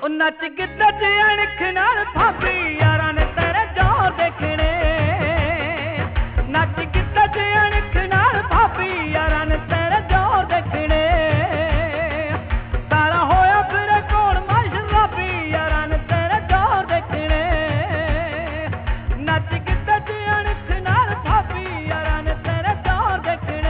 ਉਹ ਨੱਚ ਗਿੱਧਾ ਚ ਅਣਖ ਨਾਲ ਭਾਬੀ ਯਾਰਾਂ ਨੇ ਤੇਰੇ ਜੋਰ ਦੇਖਣੇ ਨੱਚ ਗਿੱਧਾ ਚ ਅਣਖ ਨਾਲ ਭਾਬੀ ਯਾਰਾਂ ਨੇ ਤੇਰੇ ਜੋਰ ਦੇਖਣੇ ਤਾਰਾ ਹੋਇਆ ਫਿਰ ਕੋਲ ਮਸ਼ਰਾਬੀ ਯਾਰਾਂ ਨੇ ਤੇਰੇ ਜੋਰ ਦੇਖਣੇ ਨੱਚ ਗਿੱਧਾ ਚ ਅਣਖ ਨਾਲ ਭਾਬੀ ਯਾਰਾਂ ਨੇ ਤੇਰੇ ਜੋਰ ਦੇਖਣੇ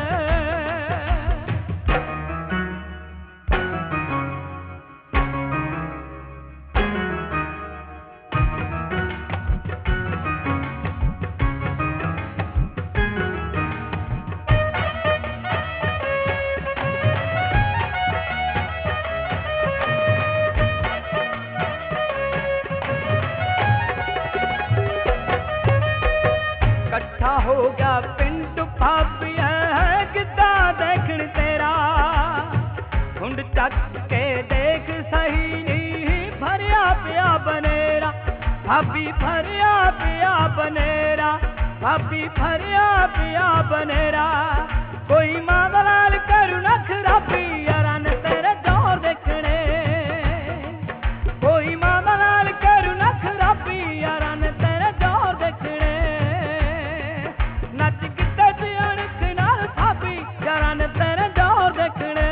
इकट्ठा हो गया पिंड भाभी है किदा देखण तेरा हुंड चक के देख सही नहीं भरिया पिया बनेरा भाभी भरिया पिया बनेरा भाभी भरिया पिया बनेरा कोई मादलाल करू न खराबी यारा ने तेरे जोर देखने कोई मादलाल करू न खराबी यारा ने तेरे जोर देखने नच गिद्धा च अणख नाल भाभी यारां ने तेरे जोर देखने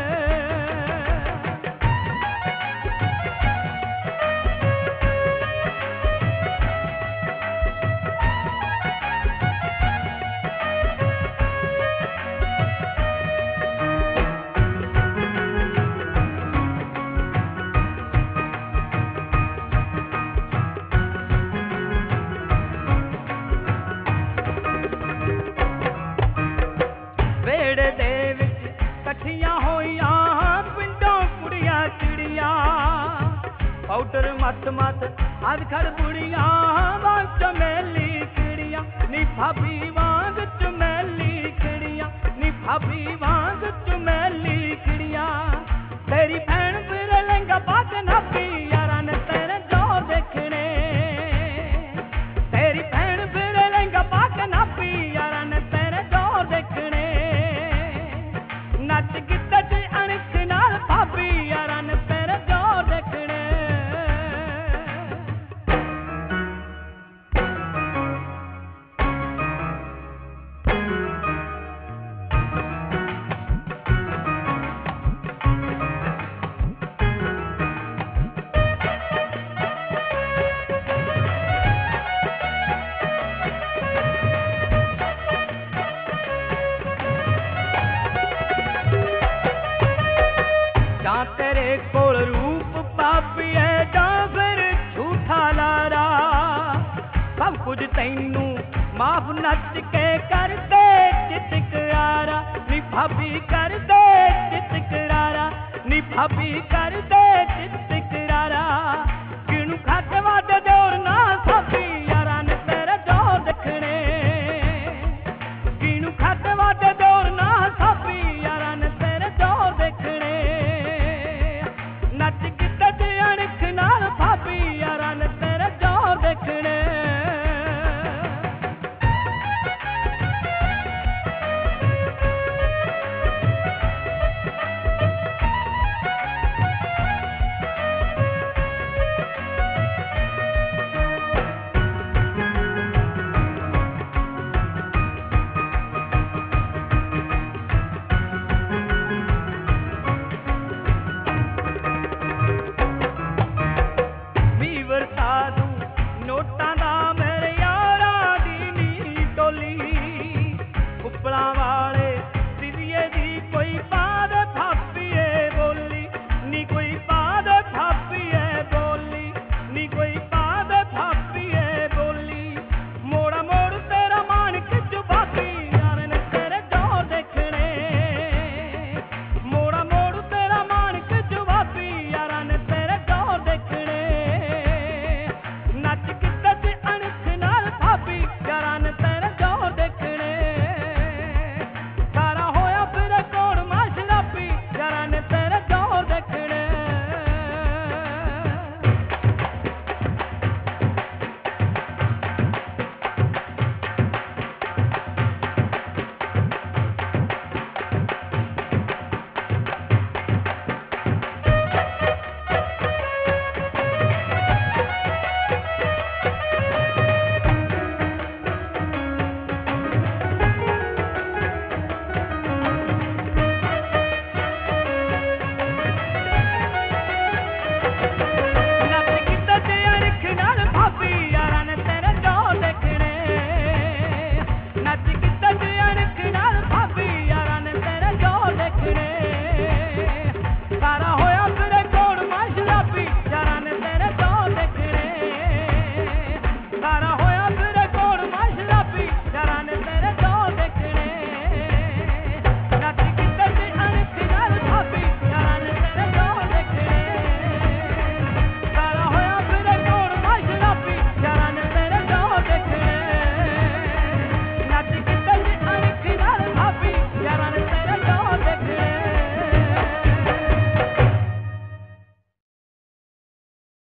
वेड़े दे विच कठियां होइयां पिंडों कुड़ियां चिड़ियां पाउडर मत मत अध खड़ बुड़ियां वांग चमेली खिड़ियां नी भाभी वांग चमेली खिड़ियां नी भाभी वांग चमेली खिड़ियां तेरी भैन फिर लहंगा पाके नापी यारां ने तेरे जोर देखने तेरी भैन फिर लहंगा पाके नापी यारां ने तेरे जोर देखने नच गिद्धा च अणख नाल भाभी यारां ने तेरे जोर देखने जां तेरे कोल रूप भाभी है जां फिर झूठा लारा सब कुछ तैनू माफ नच के कर दे चित करारा नी भाभी कर दे चित करारा नी भाभी कर दे चित करारा किनू खाते वादे जोर ना भाभी यारां ने तेरे जोर देखने किनू खाते वादे जोर ना भाभी यारां ने तेरे जोर देखने नच गिद्धा च अणख नाल भाभी यारां ने तेरे जोर देखने ਵੀਵਰ ਸਾਧੂ ਨੋਟਾਂ ਦਾ ਮੇਰੇ ਯਾਰਾਂ ਦੀ ਨੀ ਟੋਲੀ ਉੱਪਲਾਂ ਵਾਲੇ ਸਿਰੀਏ ਦੀ ਕੋਈ ਬਾਤ ਭਾਬੀਏ ਬੋਲੀ ਨੀ ਕੋਈ ਬਾਤ ਭਾਬੀਏ